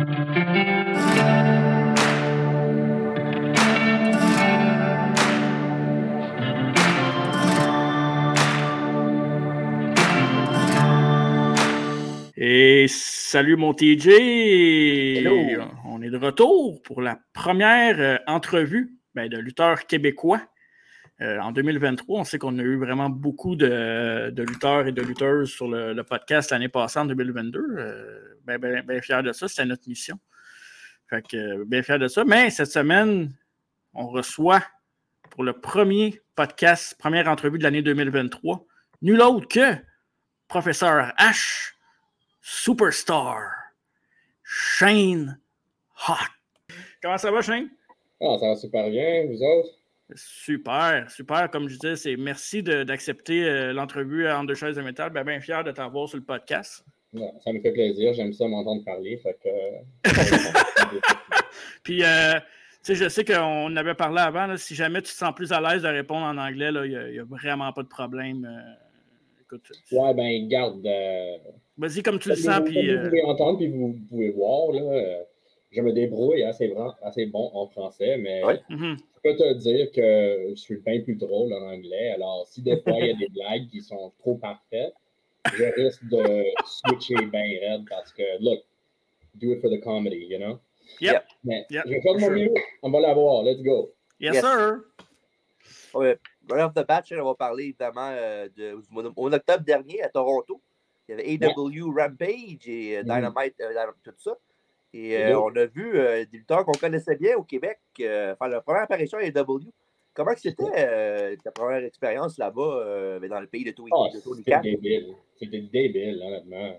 Et salut mon TJ! Hello. On est de retour pour la première entrevue de lutteurs québécois en 2023. On sait qu'on a eu vraiment beaucoup de lutteurs et de lutteuses sur le podcast l'année passée en 2022. Bien fier de ça, c'était notre mission. Fait que bien fier de ça. Mais cette semaine, on reçoit pour le premier podcast, première entrevue de l'année 2023, nul autre que Professeur H. Superstar, Shane Hot. Comment ça va, Shane? Ah, ça va super bien, vous autres? Super. Comme je disais, merci d'accepter l'entrevue en deux chaises de métal. Bien fier de t'avoir sur le podcast. Ouais, ça me fait plaisir, j'aime ça m'entendre parler. Fait que... Puis, je sais qu'on avait parlé avant, là, si jamais tu te sens plus à l'aise de répondre en anglais, il n'y a vraiment pas de problème. Écoute, ouais, garde. Vas-y comme tu le sens. Vous pouvez entendre, puis vous pouvez voir, là, je me débrouille assez bon en français, mais je peux te dire que je suis bien plus drôle en anglais. Alors, si des fois il y a des blagues qui sont trop parfaites, je risque de switcher bien raide parce que, look, do it for the comedy, you know? Yep. Mais je vais faire de mon mieux. On va l'avoir. Let's go. Yes, sir. Ouais. Right off the bat, on va parler évidemment au mois d'octobre dernier à Toronto. Il y avait AEW Rampage et Dynamite, tout ça. Et on a vu des lutteurs qu'on connaissait bien au Québec faire leur première apparition à AEW. Comment c'était ta première expérience là-bas dans le pays de Tony Khan? C'était débile, honnêtement.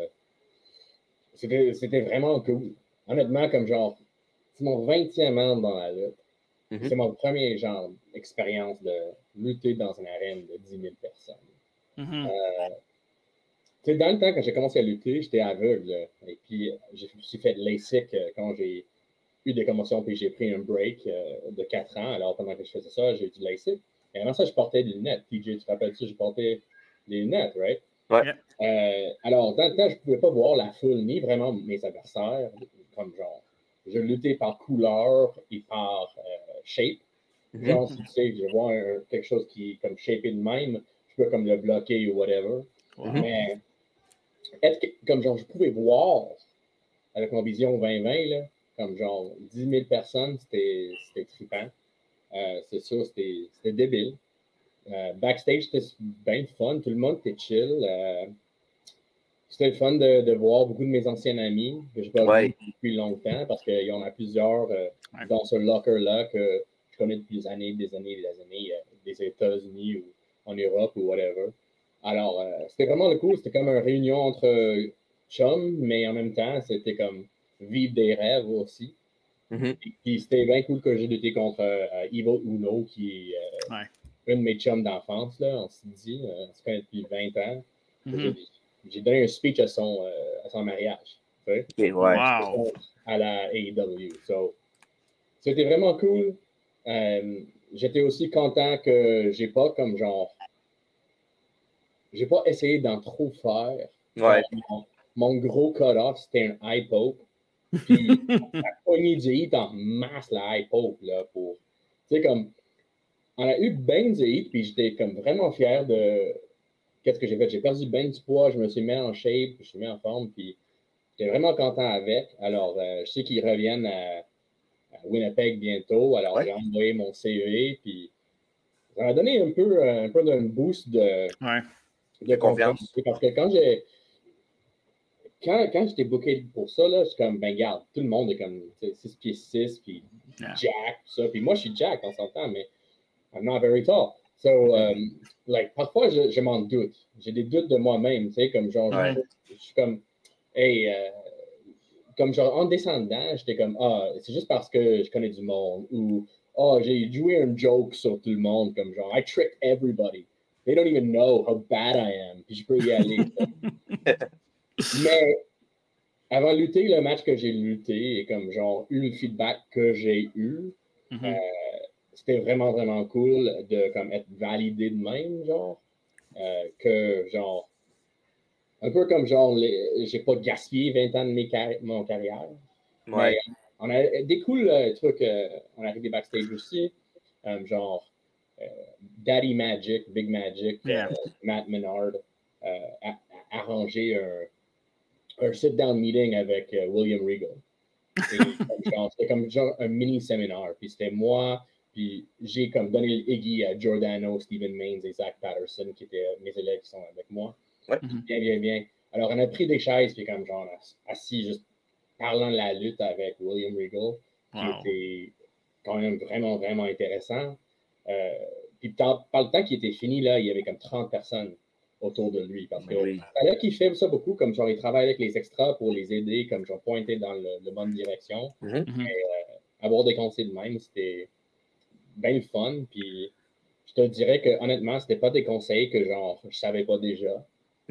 C'était vraiment cool. Honnêtement, comme genre, c'est mon 20e an dans la lutte. C'est mon premier genre expérience de lutter dans une arène de 10 000 personnes. Dans le temps, quand j'ai commencé à lutter, j'étais aveugle. Et puis, je me suis fait de LASIK quand j'ai eu des commotions, puis j'ai pris un break de 4 ans. Alors, pendant que je faisais ça, j'ai eu du LASIK. Et avant ça, je portais des lunettes. TJ, tu te rappelles-tu, je portais des lunettes, right? Ouais. Alors, dans le temps, je ne pouvais pas voir la foule ni vraiment mes adversaires. Comme genre, je luttais par couleur et par shape. Genre, si tu sais, je vois quelque chose qui est comme shapé de même, je peux comme le bloquer ou whatever. Mais comme genre, je pouvais voir avec mon vision 2020, là, comme genre 10 000 personnes, c'était trippant. C'est sûr, c'était débile. Backstage, c'était bien fun. Tout le monde était chill. C'était le fun de voir beaucoup de mes anciens amis que je n'ai pas vus depuis longtemps parce qu'il y en a plusieurs dans ce locker-là que je connais depuis des années, des États-Unis ou en Europe ou whatever. Alors, c'était vraiment le cool. C'était comme une réunion entre chums, mais en même temps, c'était comme vivre des rêves aussi. Puis c'était bien cool que j'ai lutté contre Evil Uno, qui est un de mes chums d'enfance, là, on s'est dit. On se connaît depuis 20 ans. J'ai donné un speech à son mariage. À la AEW. So, c'était vraiment cool. J'étais aussi content que j'ai pas comme genre. J'ai pas essayé d'en trop faire. Mon gros cut-off, c'était un high poke. Puis, ça a pogné du hit en masse, la high poke, là, pour. Tu sais, comme. On a eu ben du hit, puis j'étais comme vraiment fier de. Qu'est-ce que j'ai fait? J'ai perdu ben du poids, je me suis mis en shape, je me suis mis en forme, puis j'étais vraiment content avec. Alors, je sais qu'ils reviennent à Winnipeg bientôt. Alors, j'ai envoyé mon CE, puis ça m'a donné un peu d'un boost de confiance. Parce que quand j'étais booké pour ça, là, je suis comme, ben, garde, tout le monde est comme 6 pieds 6, puis Jack, tout ça. Puis moi, je suis Jack, on s'entend, mais I'm not very tall. So, parfois, je m'en doute. J'ai des doutes de moi-même, tu sais, comme genre, je suis comme, hey, comme genre, en descendant, j'étais comme, c'est juste parce que je connais du monde, ou, j'ai joué un joke sur tout le monde, comme genre, I tricked everybody. They don't even know how bad I am, puis je peux y aller. Mais, avant de lutter, le match que j'ai lutté, et comme genre, eu le feedback que j'ai eu, c'était vraiment, vraiment cool de comme être validé de même, genre, que genre, un peu comme genre, j'ai pas gaspillé 20 ans de mon carrière. Mais on a des cool trucs. On a arrivé backstage aussi. Genre Daddy Magic, Big Magic, Matt Menard a arrangé un sit-down meeting avec William Regal. C'était comme genre un mini-séminaire. Puis c'était moi, puis j'ai comme donné le Iggy à Giordano, Stephen Maines et Zach Patterson, qui étaient mes élèves qui sont avec moi. Bien. Alors, on a pris des chaises, puis comme genre assis, juste parlant de la lutte avec William Regal, qui était quand même vraiment intéressant. Puis par le temps qu'il était fini, là, il y avait comme 30 personnes autour de lui. Parce que c'est là qu'il fait ça beaucoup, comme genre il travaille avec les extras pour les aider, comme genre pointer dans la bonne direction. Mais, avoir des conseils de même, c'était bien le fun. Puis je te dirais que honnêtement, c'était pas des conseils que genre je savais pas déjà.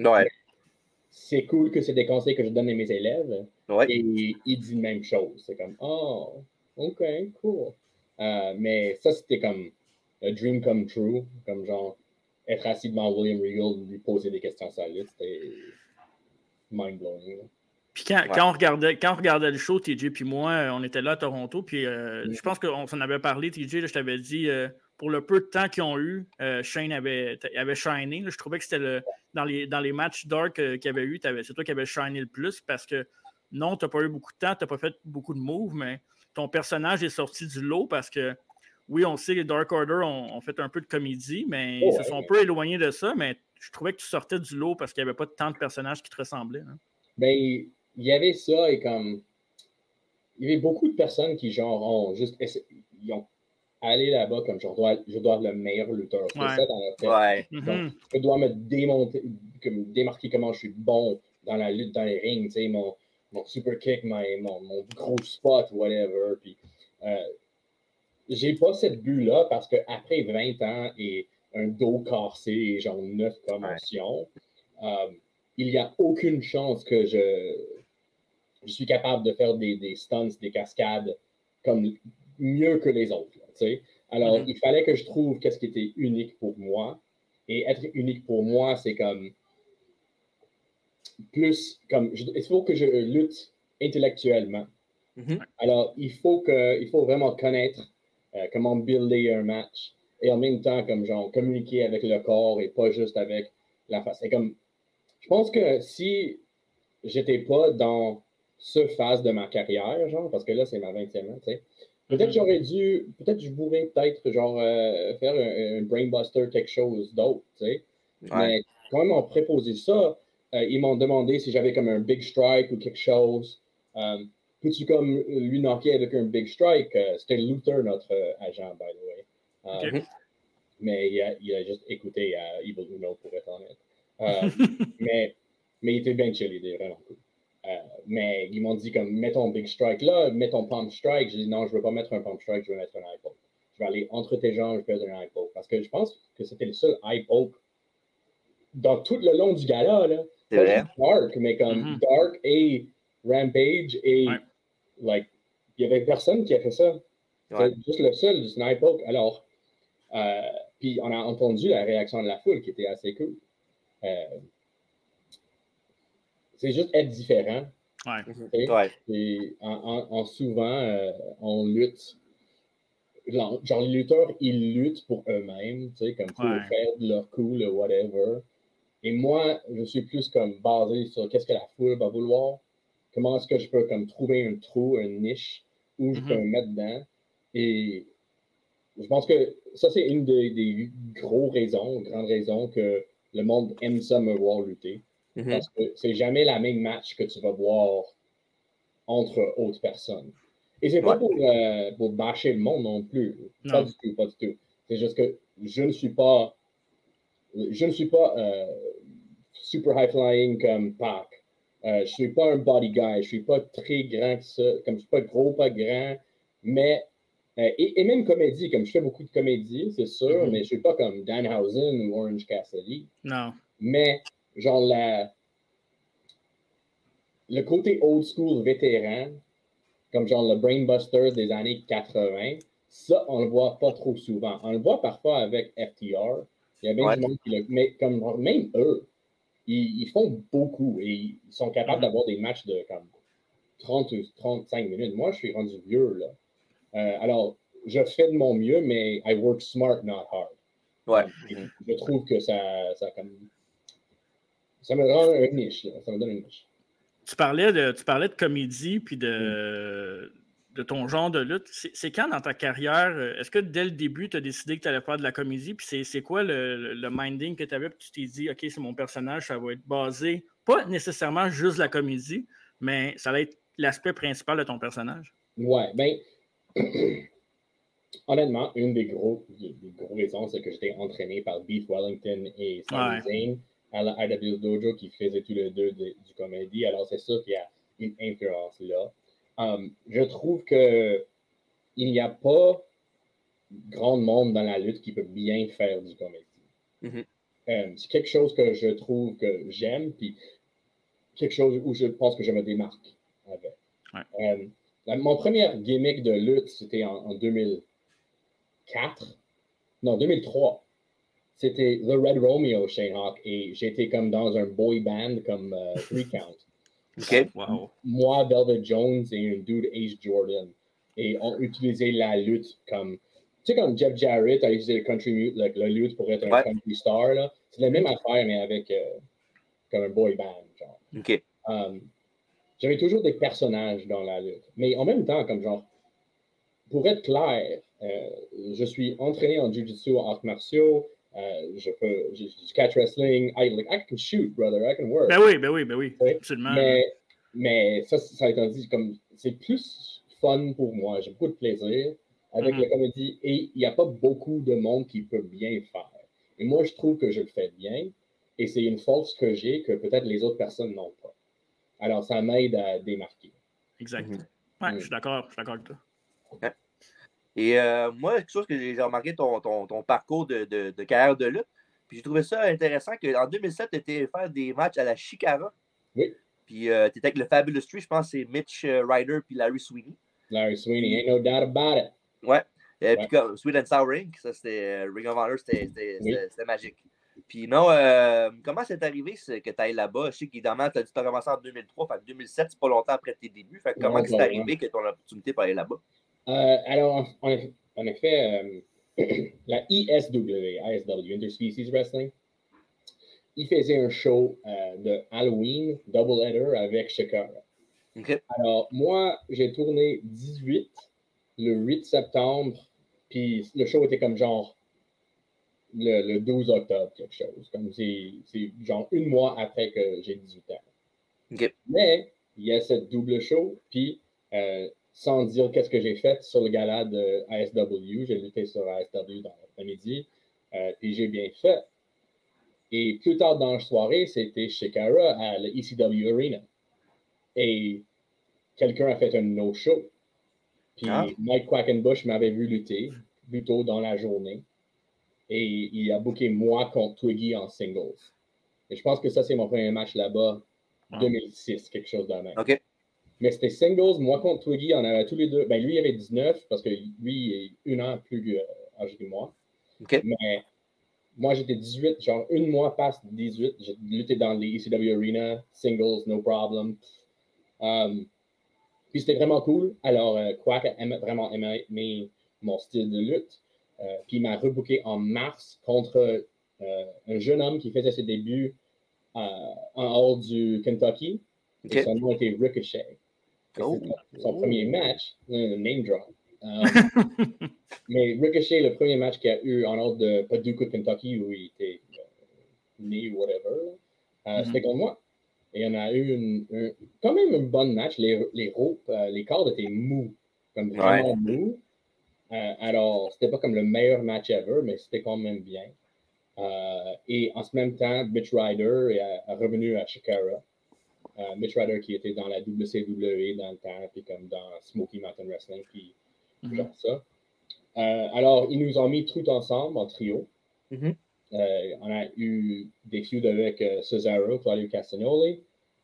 C'est cool que c'est des conseils que je donne à mes élèves. Et il dit la même chose. C'est comme oh, ok, cool. Mais ça, c'était comme a dream come true, comme genre être assis devant William Regal, lui poser des questions sur la lutte, c'était mind-blowing. Puis quand on regardait le show, TJ puis moi, on était là à Toronto, puis je pense qu'on s'en avait parlé, TJ, je t'avais dit, pour le peu de temps qu'ils ont eu, Shane avait shiné. Je trouvais que c'était dans les matchs dark qu'il y avait eu, c'est toi qui avais shiné le plus, parce que non, tu n'as pas eu beaucoup de temps, tu n'as pas fait beaucoup de moves, mais ton personnage est sorti du lot parce que oui, on sait que les Dark Order ont fait un peu de comédie, mais ils se sont un peu éloignés de ça, mais je trouvais que tu sortais du lot parce qu'il n'y avait pas tant de personnages qui te ressemblaient. Hein. Ben, il y avait ça et comme. Il y avait beaucoup de personnes qui, genre, ont juste. Ils ont allé là-bas comme je dois être le meilleur lutteur. C'est ça dans leur tête. Donc, je dois me démarquer comment je suis bon dans la lutte, dans les rings, tu sais, mon super kick, mon gros spot, whatever. Puis, j'ai pas cette but-là parce qu'après 20 ans et un dos cassé et genre 9 commotions, il n'y a aucune chance que je suis capable de faire des stunts, des cascades comme mieux que les autres. Là, alors, il fallait que je trouve qu'est-ce qui était unique pour moi. Et être unique pour moi, c'est comme plus comme il faut que je lutte intellectuellement. Alors, il faut vraiment connaître comment builder un match et en même temps, comme genre, communiquer avec le corps et pas juste avec la face. C'est comme, je pense que si j'étais pas dans ce phase de ma carrière, genre, parce que là, c'est ma 20e année, tu sais, peut-être je pourrais peut-être, genre, faire un brainbuster, quelque chose d'autre, tu sais. Mais quand ils m'ont proposé ça, ils m'ont demandé si j'avais comme un big strike ou quelque chose. Peux-tu comme lui knocker avec un big strike? C'était Luther, notre agent, by the way. Mais il a juste écouté Evil Uno, pour être honnête. mais il était bien chill, il était vraiment cool. Mais ils m'ont dit comme, mets ton big strike là, mets ton pump strike. J'ai dit non, je ne veux pas mettre un pump strike, je veux mettre un eye poke. Je vais aller entre tes jambes, je vais faire un eye poke. Parce que je pense que c'était le seul eye poke dans tout le long du gala, là. C'est vrai. Dark, mais comme Dark et Rampage et like, il n'y avait personne qui a fait ça. C'est juste le seul du Snipe Poke. Alors, puis on a entendu la réaction de la foule qui était assez cool. C'est juste être différent. Et en souvent, on lutte. Genre, les lutteurs, ils luttent pour eux-mêmes, tu sais, comme pour faire de leur cool, whatever. Et moi, je suis plus comme basé sur qu'est-ce que la foule va vouloir, comment est-ce que je peux comme trouver un trou, une niche où je peux me mettre dedans. Et je pense que ça, c'est une des grandes raisons que le monde aime ça me voir lutter. Parce que c'est jamais la même match que tu vas voir entre autres personnes. Et c'est pas pour bâcher le monde non plus. Pas du tout. C'est juste que je ne suis pas super high flying comme Pac. Je suis pas un body guy. Je suis pas très grand que ça. Comme je suis pas gros, pas grand. Mais et même comédie, comme je fais beaucoup de comédie, c'est sûr, mais je suis pas comme Danhausen ou Orange Cassidy. Non. Mais genre le côté old school vétéran, comme genre le Brainbuster des années 80, ça, on le voit pas trop souvent. On le voit parfois avec FTR. Il y a bien du monde qui le. Mais comme même eux, ils font beaucoup et ils sont capables d'avoir des matchs de comme 30 ou 35 minutes. Moi, je suis rendu vieux, là. Alors, je fais de mon mieux, mais I work smart, not hard. Ouais. Je trouve que ça me rend une niche, là. Ça me donne une niche. Tu parlais de comédie puis de ton genre de lutte. C'est quand dans ta carrière, est-ce que dès le début, tu as décidé que tu allais faire de la comédie? Puis c'est quoi le minding que tu avais? Puis tu t'es dit, OK, c'est mon personnage, ça va être basé, pas nécessairement juste la comédie, mais ça va être l'aspect principal de ton personnage? Ouais, ben, honnêtement, une des gros raisons, c'est que j'étais entraîné par Beef Wellington et Sami Zayn à la IW Dojo qui faisaient tous les deux du comédie. Alors, c'est sûr qu'il y a une influence là. Je trouve que il n'y a pas grand monde dans la lutte qui peut bien faire du comédie. C'est quelque chose que je trouve que j'aime, puis quelque chose où je pense que je me démarque avec. Mon premier gimmick de lutte, c'était en 2004. Non, 2003. C'était The Red Romeo, Shane Hawk, et j'étais comme dans un boy band comme 3 Count. OK. Wow. Moi, Velvet Jones et un dude Ace Jordan. Et on utilisait la lutte comme. Tu sais, comme Jeff Jarrett a utilisé le country la lutte pour être un country star, là. C'est la même affaire, mais avec comme un boy band, genre. OK. J'avais toujours des personnages dans la lutte. Mais en même temps, comme genre, pour être clair, je suis entraîné en jiu-jitsu, en arts martiaux, je catch wrestling, I can shoot, brother, I can work. Ben oui, absolument. Mais ça étant dit, comme c'est plus fun pour moi, j'ai beaucoup de plaisir avec la comédie et il n'y a pas beaucoup de monde qui peut bien le faire. Et moi, je trouve que je le fais bien et c'est une force que j'ai que peut-être les autres personnes n'ont pas. Alors, ça m'aide à démarquer. Exact. Ouais, je suis d'accord avec toi. Ouais. Et moi, quelque chose que j'ai remarqué ton parcours de carrière de lutte, puis j'ai trouvé ça intéressant qu'en 2007, tu étais faire des matchs à la Chicara. Oui. Puis tu étais avec le Fabulous Tree, je pense que c'est Mitch Ryder puis Larry Sweeney. Larry Sweeney, ain't no doubt about it. Ouais. Puis comme Sweet and Sour Ring, ça c'était Ring of Honor, c'était magique. Puis non, comment c'est arrivé que tu ailles là-bas? Je sais qu'évidemment, tu as dit que tu as commencé en 2003, fait que 2007, c'est pas longtemps après tes débuts. Fait que comment c'est arrivé que ton opportunité pour aller là-bas? Alors, en effet, la ISW, Interspecies Wrestling, il faisait un show de Halloween, double header avec Shakara. Okay. Alors, moi, j'ai tourné 18 le 8 septembre, puis le show était comme genre le 12 octobre, quelque chose. Comme c'est genre un mois après que j'ai 18 ans. Okay. Mais il y a cette double show, puis sans dire qu'est-ce que j'ai fait sur le gala de ASW, j'ai lutté sur ASW dans l'après-midi, puis j'ai bien fait. Et plus tard dans la soirée, c'était Shakara à l'ECW Arena. Et quelqu'un a fait un no-show. Puis Mike Quackenbush m'avait vu lutter plus tôt dans la journée. Et il a booké moi contre Twiggy en singles. Et je pense que ça, c'est mon premier match là-bas, 2006, quelque chose de même. Okay. Mais c'était singles, moi contre Twiggy, on avait tous les deux. Ben, lui, il avait 19 parce que lui, il est 1 an plus âgé que moi. Okay. Mais moi, j'étais 18, genre un mois passe 18. J'ai lutté dans les ECW Arena, singles, no problem. Puis c'était vraiment cool. Alors, Quack a vraiment aimé mon style de lutte. Puis il m'a rebooké en mars contre un jeune homme qui faisait ses débuts en haut du Kentucky. Okay. Et son nom était Ricochet. C'était son premier match, name drop. Mais Ricochet, le premier match qu'il a eu en haut de Paducah, Kentucky, où il était né ou whatever, c'était contre moi. Et on a eu quand même un bon match. Les ropes, les cordes étaient mous, comme vraiment mous. Alors, c'était pas comme le meilleur match ever, mais c'était quand même bien. Et en ce même temps, Mitch Ryder est revenu à Shakara. Mitch Ryder qui était dans la WCW dans le temps, puis comme dans Smoky Mountain Wrestling, puis genre ça. Alors, ils nous ont mis tout ensemble en trio. On a eu des feuds avec Cesaro, Claudio Castagnoli.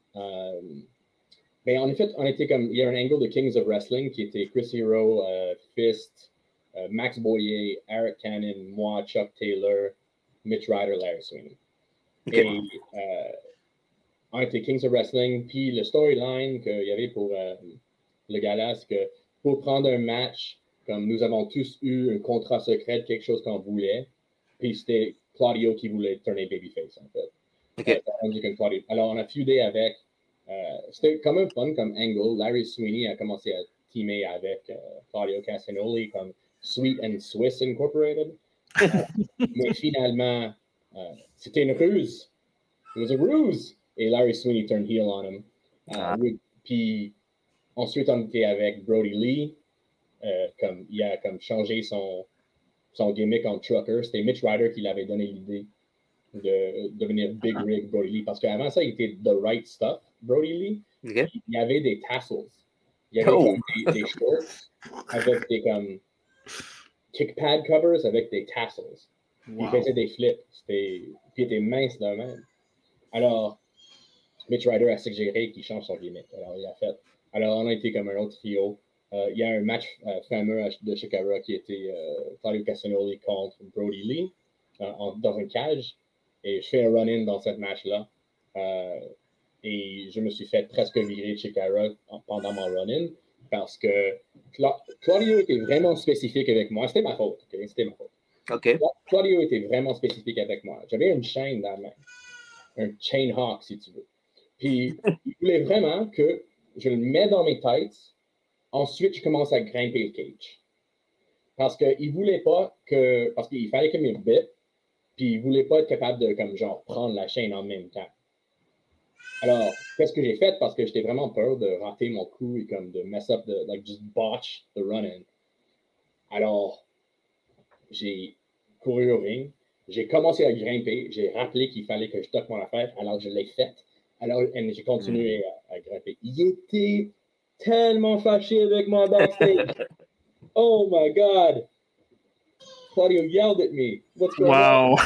Mais en effet, on était comme. Il y a un angle de Kings of Wrestling qui était Chris Hero, Fist, Max Boyer, Eric Cannon, moi, Chuck Taylor, Mitch Ryder, Larry Sweeney. Okay. Et entre les Kings of Wrestling, puis le storyline qu'il y avait pour le gala, c'est que pour prendre un match, comme nous avons tous eu un contrat secret de quelque chose qu'on voulait, puis c'était Claudio qui voulait tourner babyface, en fait. OK. Alors, on a feudé avec. C'était quand même fun comme angle. Larry Sweeney a commencé à teamer avec Claudio Castagnoli comme Sweet and Swiss Incorporated. Mais finalement, c'était une ruse. It was a ruse. Et Larry Sweeney turned heel on him. Puis ensuite, on était avec Brody Lee. Comme, il a comme changé son gimmick en trucker. C'était Mitch Ryder qui l'avait donné l'idée de devenir Big Rig Brody Lee. Parce qu'avant ça, il était The Right Stuff, Brody Lee. Okay. Il y avait des tassels. Il y avait comme des shorts avec des comme kick pad covers avec des tassels. Wow. Il faisait des flips. Puis il était mince de même. Alors, Mitch Ryder a suggéré qu'il change son gimmick. Alors, il a fait. Alors, on a été comme un autre trio. Il y a un match fameux de Chicago qui était Claudio Castagnoli contre Brody Lee dans une cage. Et je fais un run-in dans cette match-là. Et je me suis fait presque virer de Chicago pendant mon run-in parce que Claudio était vraiment spécifique avec moi. C'était ma faute. Okay? C'était ma faute. Okay. Claudio était vraiment spécifique avec moi. J'avais une chaîne dans la main. Un chain hawk, si tu veux. Puis, il voulait vraiment que je le mette dans mes tights. Ensuite, je commence à grimper le cage. Parce qu'il ne voulait pas que. Parce qu'il fallait qu'il me bip. Puis, il ne voulait pas être capable de, comme genre, prendre la chaîne en même temps. Alors, qu'est-ce que j'ai fait? Parce que j'étais vraiment peur de rater mon coup et comme de mess up, like just botch the run-in. Alors, j'ai couru au ring. J'ai commencé à grimper. J'ai rappelé qu'il fallait que je toque mon affaire. Alors, je l'ai fait. Alors, j'ai continué à grimper. Il était tellement fâché avec moi backstage. Oh my God! Claudio yelled at me. What's going on?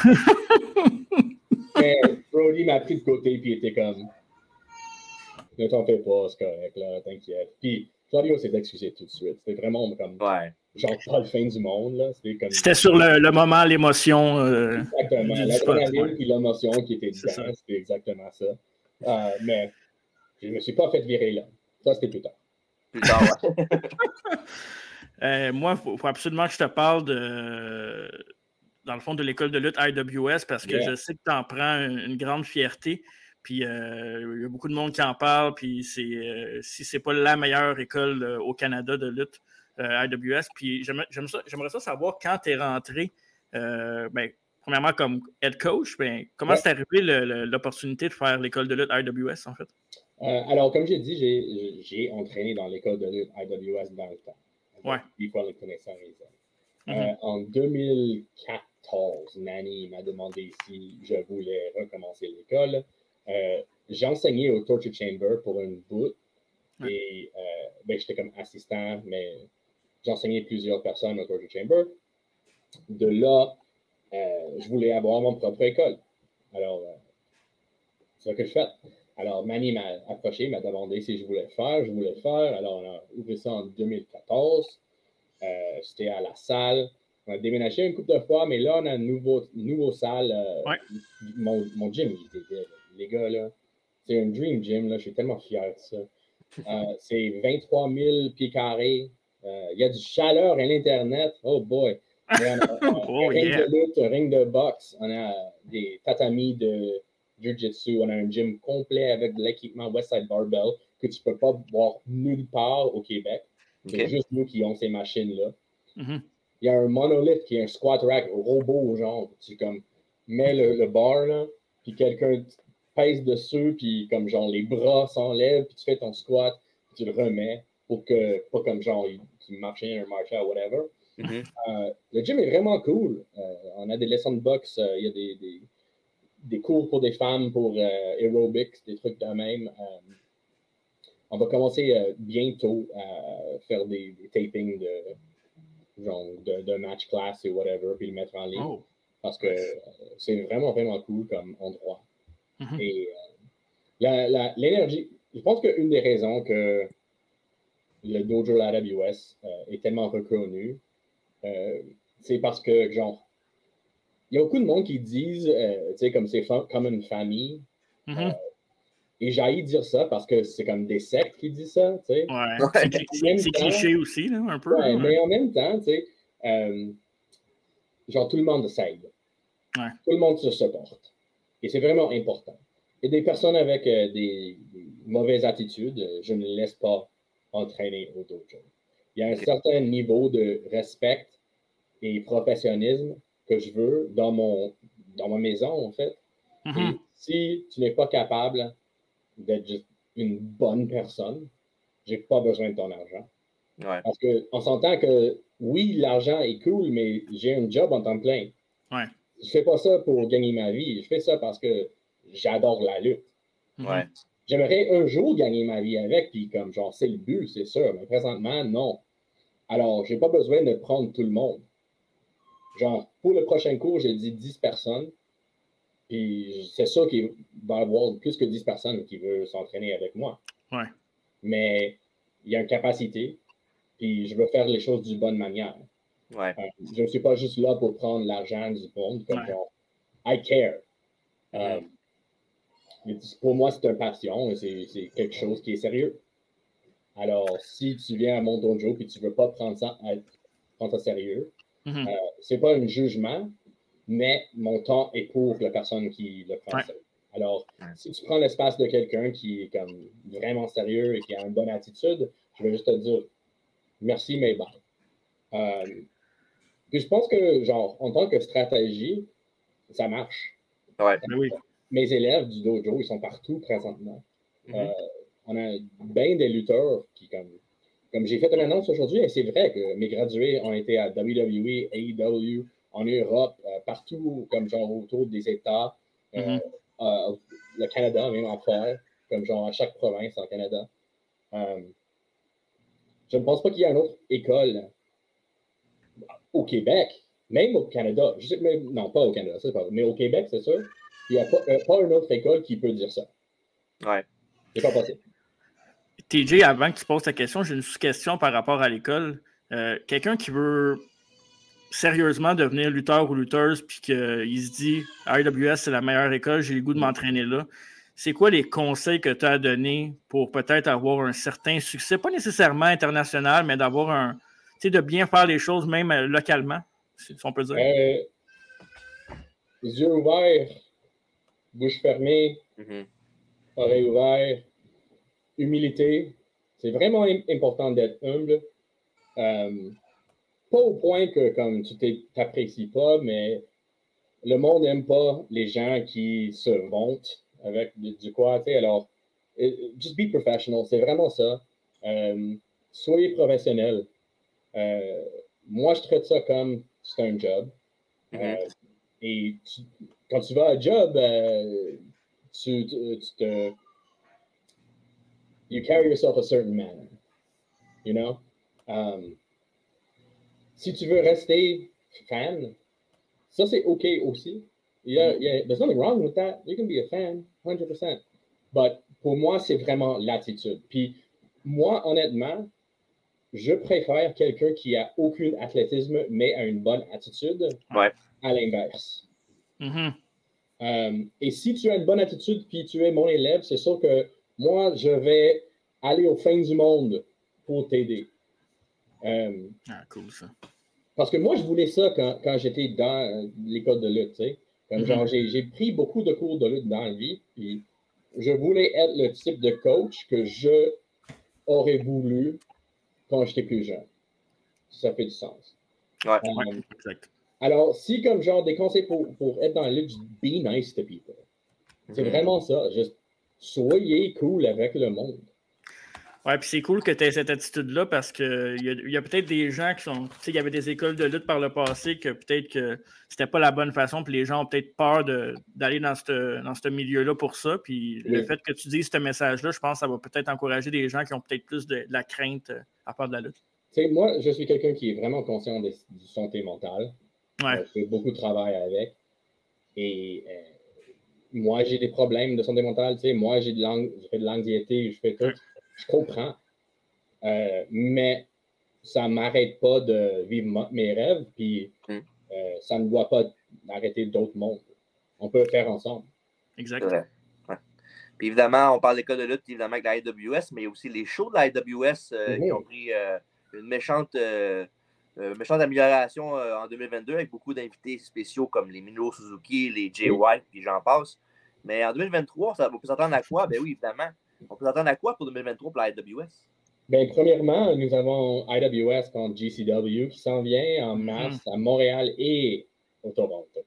Mais Brody m'a pris de côté puis il était comme ne t'en fais pas, c'est correct, là, t'inquiète. Puis Claudio s'est excusé tout de suite. C'était vraiment comme genre pas le fin du monde. Là. C'était sur le moment, l'émotion. Exactement. L'adrénaline puis l'émotion qui était dedans, c'était exactement ça. Mais je ne me suis pas fait virer là. Ça, c'était plus tard. Plus tard, moi, il faut absolument que je te parle dans le fond, de l'école de lutte IWS parce que je sais que tu en prends une grande fierté. Puis il y a beaucoup de monde qui en parle. Puis si c'est pas la meilleure école au Canada de lutte IWS. Puis j'aimerais ça savoir quand tu es rentré, premièrement comme head coach, comment c'est arrivé l'opportunité de faire l'école de lutte IWS en fait? Alors, comme j'ai dit, j'ai entraîné dans l'école de lutte IWS dans le temps. Before les connaissants. En 2014, Nanny m'a demandé si je voulais recommencer l'école. J'ai enseigné au Torture Chamber pour une bout et j'étais comme assistant, mais j'enseignais plusieurs personnes au Torture Chamber. De là, je voulais avoir mon propre école. Alors, c'est ce que je fais. Alors, Manny m'a approché, m'a demandé si je voulais le faire. Je voulais le faire. Alors, on a ouvert ça en 2014. C'était à la salle. On a déménagé une couple de fois, mais là, on a une nouveau salle. Mon gym, il était vide. Les gars, là, c'est un dream gym. Là, je suis tellement fier de ça. C'est 23 000 pieds carrés. Il y a du chaleur à l'Internet. Oh boy! On a un ring de lutte, un ring de boxe. On a des tatamis de Jiu-Jitsu. On a un gym complet avec de l'équipement Westside Barbell que tu ne peux pas voir nulle part au Québec. C'est juste nous qui ont ces machines-là. Il y a un monolith qui est un squat rack robot, genre. Tu comme mets le bar, là, puis quelqu'un pèse dessus, puis comme genre les bras s'enlèvent, puis tu fais ton squat, puis tu le remets pour que, pas comme genre tu marches un marche out, whatever. Le gym est vraiment cool. On a des leçons de boxe, il y a des cours pour des femmes, pour aerobics, des trucs de même. On va commencer bientôt à faire des tapings de match class et whatever, puis le mettre en ligne. Parce que c'est vraiment, vraiment cool comme endroit. Et l'énergie, je pense qu'une des raisons que le dojo LAWS est tellement reconnu, c'est parce que, genre, il y a beaucoup de monde qui disent, tu sais, comme c'est comme une famille. Et j'haïs dire ça parce que c'est comme des sectes qui disent ça, tu sais. Ouais. C'est cliché aussi, là, un peu. Ouais, là, mais en même temps, tu sais, genre tout le monde s'aide. Ouais. Tout le monde se supporte. Et c'est vraiment important. Et des personnes avec des mauvaises attitudes, je ne les laisse pas entraîner au dojo. Il y a un certain niveau de respect et professionnalisme que je veux dans ma maison, en fait. Et si tu n'es pas capable d'être juste une bonne personne, j'ai pas besoin de ton argent. Ouais. Parce qu'on s'entend que oui, l'argent est cool, mais j'ai un job en temps plein. Ouais. Je fais pas ça pour gagner ma vie. Je fais ça parce que j'adore la lutte. Ouais. J'aimerais un jour gagner ma vie avec, puis comme genre, c'est le but, c'est sûr. Mais présentement, non. Alors, j'ai pas besoin de prendre tout le monde. Genre, pour le prochain cours, j'ai dit 10 personnes. Puis c'est sûr qu'il va y avoir plus que 10 personnes qui veulent s'entraîner avec moi. Ouais. Mais il y a une capacité, puis je veux faire les choses d'une bonne manière. Ouais. Je ne suis pas juste là pour prendre l'argent du monde, comme genre, I care. Pour moi, c'est une passion, c'est quelque chose qui est sérieux. Alors, si tu viens à mon dojo et tu ne veux pas prendre ça sérieux, c'est pas un jugement, mais mon temps est pour la personne qui le prend sérieux. Alors, si tu prends l'espace de quelqu'un qui est comme vraiment sérieux et qui a une bonne attitude, je vais juste te dire merci, mais bye. Puis je pense que, genre, en tant que stratégie, ça marche. Ouais. Mes élèves du dojo, ils sont partout présentement. On a bien des lutteurs qui, comme j'ai fait une annonce aujourd'hui, et c'est vrai que mes gradués ont été à WWE, AEW, en Europe, partout, comme genre autour des États, le Canada, même en faire, comme genre à chaque province en Canada. Je ne pense pas qu'il y ait une autre école au Québec, même au Canada. Je sais, non, pas au Canada, c'est pas, mais au Québec, c'est sûr. Il n'y a pas une autre école qui peut dire ça. Ouais. C'est pas possible. TJ, avant que tu poses ta question, j'ai une sous-question par rapport à l'école. Quelqu'un qui veut sérieusement devenir lutteur ou lutteuse, puis qu'il se dit AWS, c'est la meilleure école, j'ai le goût de m'entraîner là. C'est quoi les conseils que tu as à donner pour peut-être avoir un certain succès, pas nécessairement international, mais d'avoir un, tu sais, de bien faire les choses même localement, si on peut dire? Les yeux ouverts, bouche fermée, oreilles ouvertes, humilité. C'est vraiment important d'être humble. Pas au point que comme tu t'apprécies pas, mais le monde n'aime pas les gens qui se vantent avec du quoi, tu sais. Alors, just be professional, c'est vraiment ça. Soyez professionnel. Moi, je traite ça comme c'est un job. Et quand tu vas à job, you carry yourself a certain manner, you know? Si tu veux rester fan, ça c'est OK aussi. There's nothing wrong with that. You can be a fan, 100%. But pour moi, c'est vraiment l'attitude. Puis moi, honnêtement, je préfère quelqu'un qui a aucun athlétisme, mais a une bonne attitude, à l'inverse. Et si tu as une bonne attitude puis tu es mon élève, c'est sûr que moi, je vais aller aux fins du monde pour t'aider. Cool ça. Parce que moi, je voulais ça quand j'étais dans l'école de lutte, tu sais. Comme genre, j'ai pris beaucoup de cours de lutte dans la vie, puis je voulais être le type de coach que je aurais voulu quand j'étais plus jeune. Ça fait du sens. Exact. Alors, si comme genre des conseils pour être dans la lutte, be nice to people. C'est vraiment ça. Juste soyez cool avec le monde. Ouais, puis c'est cool que tu aies cette attitude-là parce qu'il y a peut-être des gens qui sont. Tu sais, il y avait des écoles de lutte par le passé que peut-être que c'était pas la bonne façon, puis les gens ont peut-être peur d'aller dans ce milieu-là pour ça. Puis le fait que tu dises ce message-là, je pense que ça va peut-être encourager des gens qui ont peut-être plus de la crainte à part de la lutte. Tu sais, moi, je suis quelqu'un qui est vraiment conscient du santé mentale. Je fais beaucoup de travail avec. Et moi, j'ai des problèmes de santé mentale. Tu sais, moi, je fais de l'anxiété, je fais tout. Je comprends. Mais ça ne m'arrête pas de vivre mes rêves, puis ça ne doit pas arrêter d'autres mondes. On peut le faire ensemble. Exact. Puis évidemment, on parle des cas de lutte, évidemment, avec la IWS, mais il y a aussi les shows de la IWS qui ont pris une méchante amélioration en 2022 avec beaucoup d'invités spéciaux comme les Minoru Suzuki, les Jay White, puis j'en passe. Mais en 2023, on peut s'attendre à quoi? Ben oui, évidemment. On peut s'attendre à quoi pour 2023 pour la IWS? Ben, premièrement, nous avons IWS contre GCW qui s'en vient en mars à Montréal et au Toronto.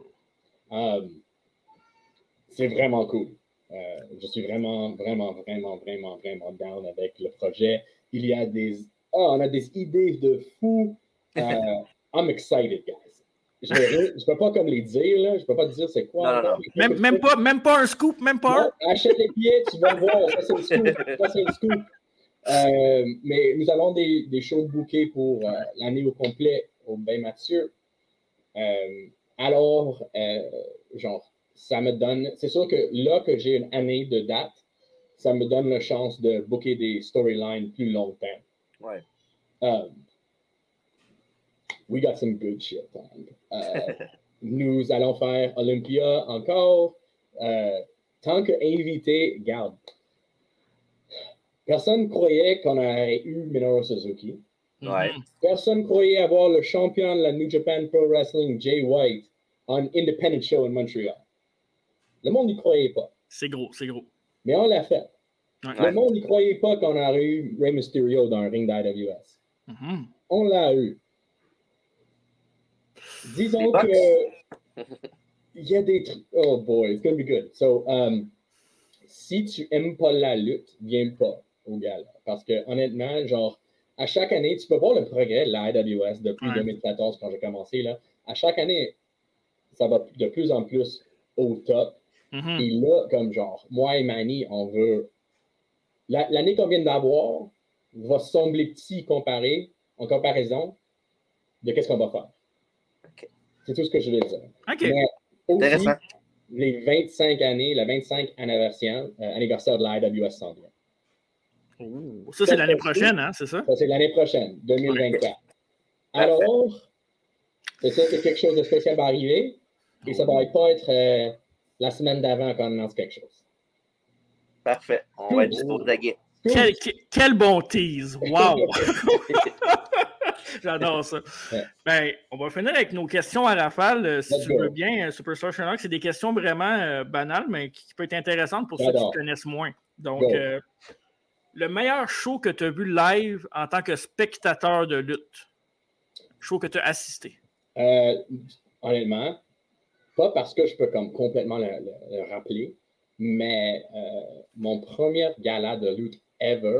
C'est vraiment cool. Je suis vraiment down avec le projet. Il y a on a des idées de fou. I'm excited, guys. Je ne peux pas comme les dire, là. Je ne peux pas te dire c'est quoi. Non. Même pas un scoop, même pas non, achète les billets, tu vas voir. Ça, c'est le scoop. Mais nous avons des shows bookés pour l'année au complet au Bain Mathieu. Alors, genre, ça me donne. C'est sûr que là que j'ai une année de date, ça me donne la chance de booker des storylines plus longtemps. Ouais. We got some good shit. Nous allons faire Olympia encore. Tant qu'invité, garde. Personne ne croyait qu'on aurait eu Minoru Suzuki. Ouais. Personne ne croyait avoir le champion de la New Japan Pro Wrestling, Jay White, en independent show in Montreal. Le monde n'y croyait pas. C'est gros. Mais on l'a fait. Ouais. Le monde n'y croyait pas qu'on aurait eu Rey Mysterio dans un ring d'IWS. On l'a eu. Disons que il y a des trucs. Oh boy, it's gonna be good. So, si tu aimes pas la lutte, viens pas au gala. Parce que honnêtement, genre, à chaque année, tu peux voir le progrès de la IWS depuis 2014 quand j'ai commencé. Là. À chaque année, ça va de plus en plus au top. Et là, comme genre, moi et Manny, on veut. L'année qu'on vient d'avoir va sembler petit en comparaison de qu'est-ce qu'on va faire. Okay. C'est tout ce que je veux dire. Okay. Mais aussi, les 25 années, le 25 anniversaire de la IWS s'en vient. Ça, c'est l'année prochaine, hein, c'est ça? Ça, c'est l'année prochaine, 2024. Ouais. Alors, c'est ça, c'est quelque chose de spécial va arriver. Et ça va pas être la semaine d'avant qu'on annonce quelque chose. Parfait. On va être dispo de quel bon tease! Wow! J'adore ça. Ouais. Ben, on va finir avec nos questions à rafale, si tu veux bien, Superstar Sherlock. C'est des questions vraiment banales, mais qui peuvent être intéressantes pour ceux qui connaissent moins. Donc, le meilleur show que tu as vu live en tant que spectateur de lutte? Show que tu as assisté? Honnêtement, pas parce que je peux comme complètement le rappeler, mais mon premier gala de lutte ever,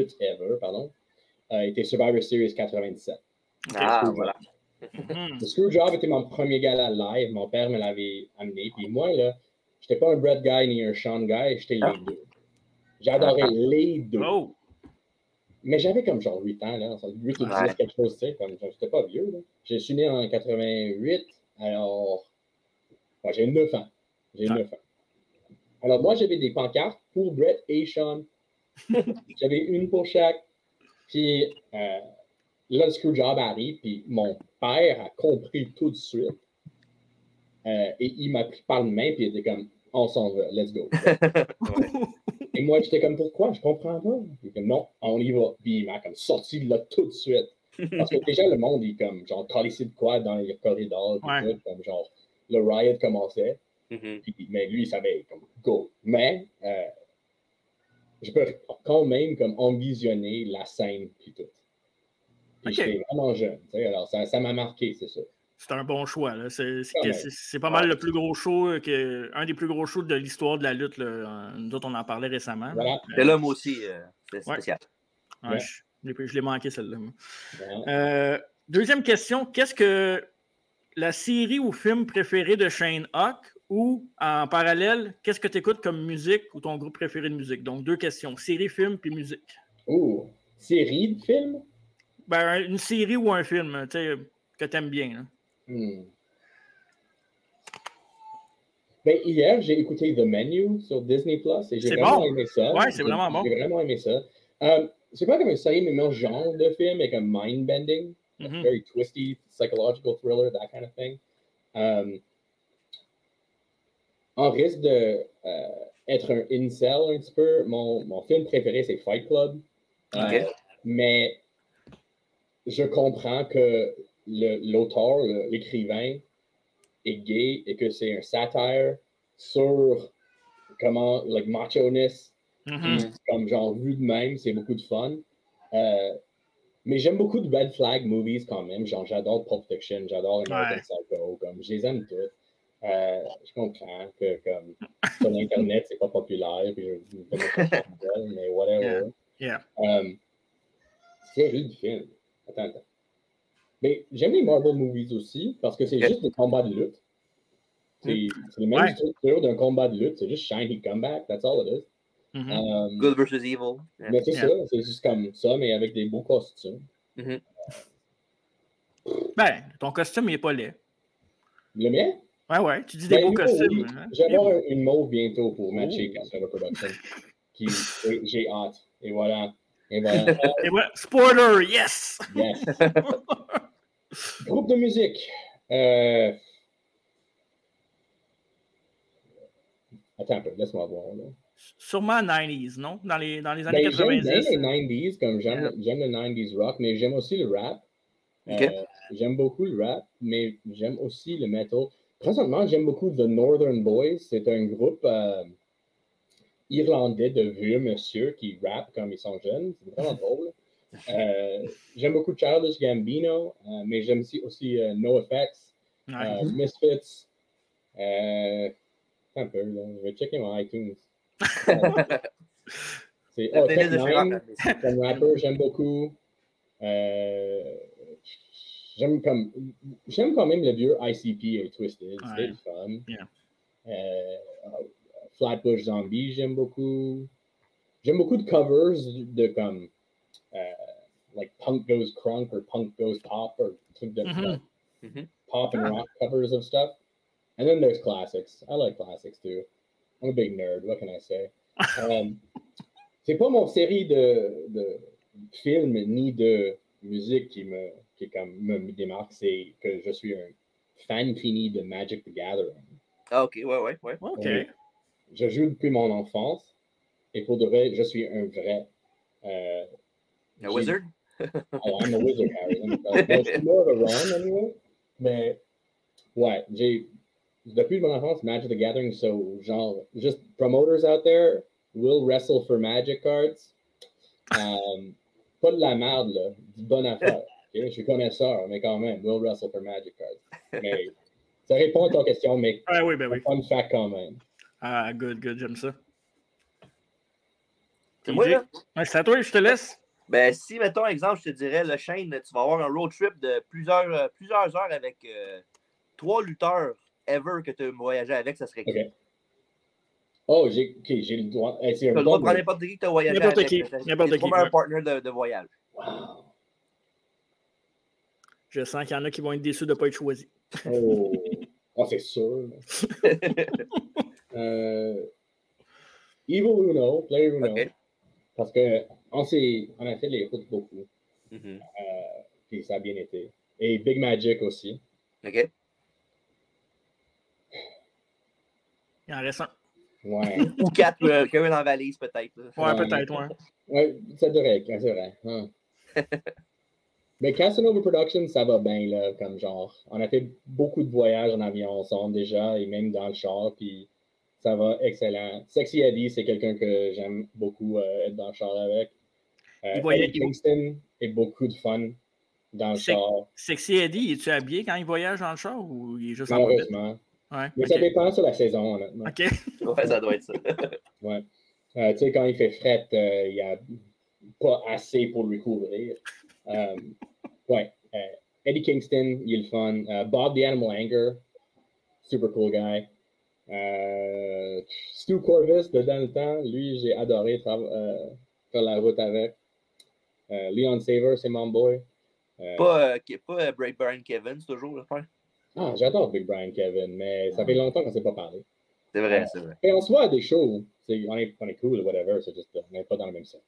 était Survivor Series 97. Voilà. Le Screwjob était mon premier gala live. Mon père me l'avait amené. Puis moi, là, j'étais pas un Brett guy ni un Sean guy, j'étais les deux. J'adorais les deux. Oh. Mais j'avais comme genre 8 ans, là. 8 ou 10, quelque chose, tu sais. Comme j'étais pas vieux, là. Je suis né en 88, alors. Ouais, j'ai 9 ans. Alors, moi, j'avais des pancartes pour Brett et Sean. J'avais une pour chaque. Puis, là, le Screwjob arrive, puis mon père a compris tout de suite. Et il m'a pris par le main, puis il était comme, on s'en va, let's go. Et moi, j'étais comme, pourquoi? Je comprends pas. Il était comme, non, on y va. Puis il m'a comme sorti de là tout de suite. Parce que déjà, le monde, il comme, genre, calissé de quoi dans les corridors, puis tout, comme, genre, le riot commençait. Puis, mais lui, il savait, comme, go. Mais, je peux quand même, comme, envisionner la scène, puis tout. Puis j'étais vraiment jeune, tu sais, alors ça m'a marqué, c'est ça. C'est un bon choix. Là. C'est pas mal le plus gros show, un des plus gros shows de l'histoire de la lutte. Là. Nous autres, on en parlait récemment. Voilà. C'est l'homme aussi, c'est spécial. Ouais, je l'ai manqué, celle-là. Deuxième question, qu'est-ce que la série ou film préféré de Shane Hawk ou, en parallèle, qu'est-ce que tu écoutes comme musique ou ton groupe préféré de musique? Donc, 2 questions. Série, film, puis musique. Oh, série de film? Ben, une série ou un film, tu sais, que tu aimes bien. Là. Ben, hier, j'ai écouté The Menu sur Disney+, et j'ai vraiment aimé ça. Ouais, c'est vraiment bon. J'ai vraiment aimé ça. C'est pas comme une série, mais mon genre de film, mais comme mind-bending. Very twisty, psychological thriller, that kind of thing. en risque de être un incel un petit peu. Mon film préféré, c'est Fight Club. Mais je comprends que l'auteur, l'écrivain, est gay et que c'est un satire sur comment, like, macho-ness, comme genre vu de même, c'est beaucoup de fun. Mais j'aime beaucoup de Red Flag movies quand même. Genre, j'adore Pulp Fiction, j'adore American Psycho, comme, je les aime toutes. Je comprends que comme, sur Internet, c'est pas populaire, puis je me fais mais whatever. Série de films. Attends. Mais j'aime les Marvel movies aussi, parce que c'est juste des combats de lutte. C'est la même structure d'un combat de lutte, c'est juste shiny comeback, that's all it is. Good versus evil. Mais c'est ça, c'est juste comme ça, mais avec des beaux costumes. Ben, ton costume, il n'est pas laid. Le mien? Ouais, tu dis des beaux costumes. Oui. Hein? Je vais avoir une mauve bientôt pour matcher Castle Production. J'ai hâte. Et voilà. Et voilà. Spoiler, yes! Yes! Groupe de musique. Attends un peu, laisse-moi voir. Là. Sûrement 90s, non? Dans les années 90. J'aime bien les 90s, comme j'aime le 90s rock, mais j'aime aussi le rap. J'aime beaucoup le rap, mais j'aime aussi le metal. Présentement, j'aime beaucoup The Northern Boys. C'est un groupe irlandais de vieux monsieur qui rappe comme ils sont jeunes. C'est vraiment drôle. J'aime beaucoup Childish Gambino, mais j'aime aussi NoFX, Misfits. Un peu, là. Je vais checker mon iTunes. C'est Tech9, comme rappeur, j'aime beaucoup. J'aime quand même le vieux ICP et Twisted. C'était fun. Flatbush Zombie, j'aime beaucoup. J'aime beaucoup de covers de comme like Punk Goes Crunk or Punk Goes Pop or trucs de pop and rock covers of stuff. And then there's classics. I like classics too. I'm a big nerd. What can I say? C'est pas mon série de films ni de musique qui me démarque, c'est que je suis un fan fini de Magic the Gathering. Ah, ok, ouais. Ok. Je joue depuis mon enfance et pour de vrai, je suis un vrai. A wizard? Oh, I'm a wizard, Harry. Je suis more of a Ron, anyway. Mais, ouais, depuis mon enfance, Magic the Gathering, so, genre, just promoters out there will wrestle for Magic cards. Pas de la merde, là, du bon affaire. Okay? Je suis connaisseur, mais quand même, will wrestle for Magic cards. Mais ça répond à ta question, mais fun fact quand même. Ah, good, j'aime ça. C'est moi, là? C'est à toi, je te laisse. Ben, si, mettons, exemple, je te dirais, le Shane, tu vas avoir un road trip de plusieurs heures avec 3 lutteurs ever que tu as voyagé avec, ça serait qui? Okay. Oh, j'ai le droit. Tu as le droit de prendre n'importe qui que tu as voyagé avec. N'importe qui. Un partner de voyage. Wow. Je sens qu'il y en a qui vont être déçus de ne pas être choisis. Oh, c'est sûr. Evil Uno, Player Uno. Okay. Parce qu'on a fait les routes beaucoup. Puis ça a bien été. Et Big Magic aussi. OK. Il en reste un. Ouais. Ou 4 qu'un dans la valise, peut-être. Ouais, peut-être, ouais. Ouais, c'est vrai, c'est vrai. Mais Casanova Productions, ça va bien, là, comme genre. On a fait beaucoup de voyages en avion ensemble déjà, et même dans le char, puis ça va excellent. Sexy Eddie, c'est quelqu'un que j'aime beaucoup être dans le char avec. Eddie Kingston est beaucoup de fun dans le char. Sexy Eddie, es-tu habillé quand il voyage dans le char ou il est juste en malheureusement. Ouais, mais ça dépend sur la saison, honnêtement. OK. Ouais, ça doit être ça. Ouais. Tu sais, quand il fait fret, il n'y a pas assez pour lui couvrir. Ouais. Eddie Kingston, il est le fun. Bob the Animal Anger, super cool guy. Stu Corvus, de dans le temps, lui, j'ai adoré faire la route avec. Leon Saver, c'est mon boy. Pas Brian Kevin, c'est toujours le frère. Ah, j'adore Big Brian Kevin, mais ça fait longtemps qu'on ne s'est pas parlé. C'est vrai, c'est vrai. Et on se voit à des shows, on est cool ou whatever, c'est juste on n'est pas dans le même set.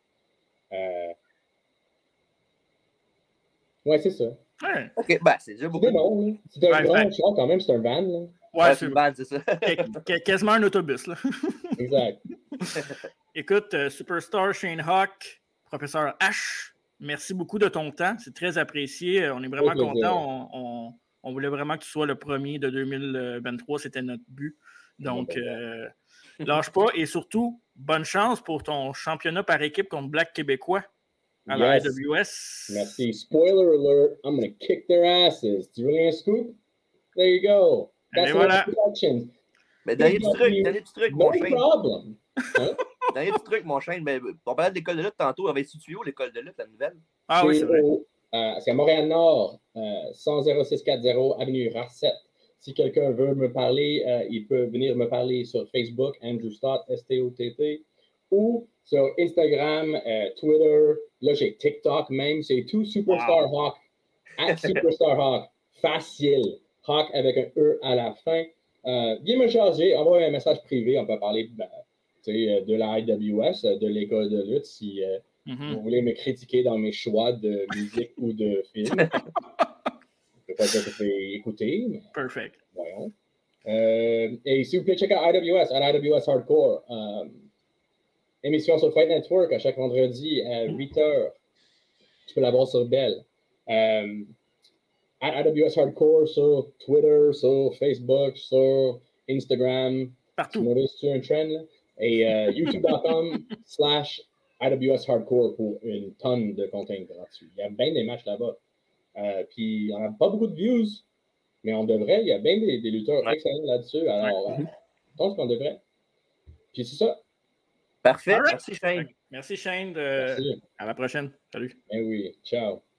Ouais, c'est ça. Ouais. OK, ben, c'est déjà beaucoup. C'est bon, là. C'est un grand char quand même, c'est un van, là. Ouais, c'est une vanne, c'est ça. Quasiment un autobus, là. Exact. Écoute, Superstar Shane Hawk, Professeur H, merci beaucoup de ton temps. C'est très apprécié. On est vraiment contents. On voulait vraiment que tu sois le premier de 2023. C'était notre but. Donc, lâche pas. Et surtout, bonne chance pour ton championnat par équipe contre Black Québécois à la AWS. Merci. Spoiler alert, I'm going to kick their asses. Do you really want a scoop? There you go. That's voilà. Mais dernier petit truc, mon Shane. Problem. Hein? Dernier petit truc, mon Shane. Mais on parlait de l'école de lutte tantôt. Avait situé où l'école de lutte, la nouvelle? Ah oui, c'est vrai. C'est à Montréal-Nord, 10640 Avenue Racette. Si quelqu'un veut me parler, il peut venir me parler sur Facebook, Andrew Stott, S-T-O-T-T, ou sur Instagram, Twitter. Là, j'ai TikTok même. C'est tout Superstar Hawk. At Superstar Hawk. Facile. Hawk avec un E à la fin. Viens me charger, envoie un message privé. On peut parler de la IWS, de l'école de lutte, si vous voulez me critiquer dans mes choix de musique ou de film. Je ne peux pas dire que je vais écouter, mais Perfect. Voyons. Et si vous voulez checker IWS, à IWS Hardcore, émission sur Fight Network à chaque vendredi à 8h. Tu peux la voir sur Bell. À AWS Hardcore sur Twitter, sur Facebook, sur Instagram. Partout. Tu as un trend, là? Et youtube.com/AWS Hardcore pour une tonne de contenu gratuit. Il y a bien des matchs là-bas. Puis on n'a pas beaucoup de views, mais on devrait. Il y a bien des lutteurs excellents là-dessus. Alors, je pense qu'on devrait. Puis c'est ça. Parfait. Right. Merci, Shane. Merci, Shane. Merci. À la prochaine. Salut. Ben oui. Ciao.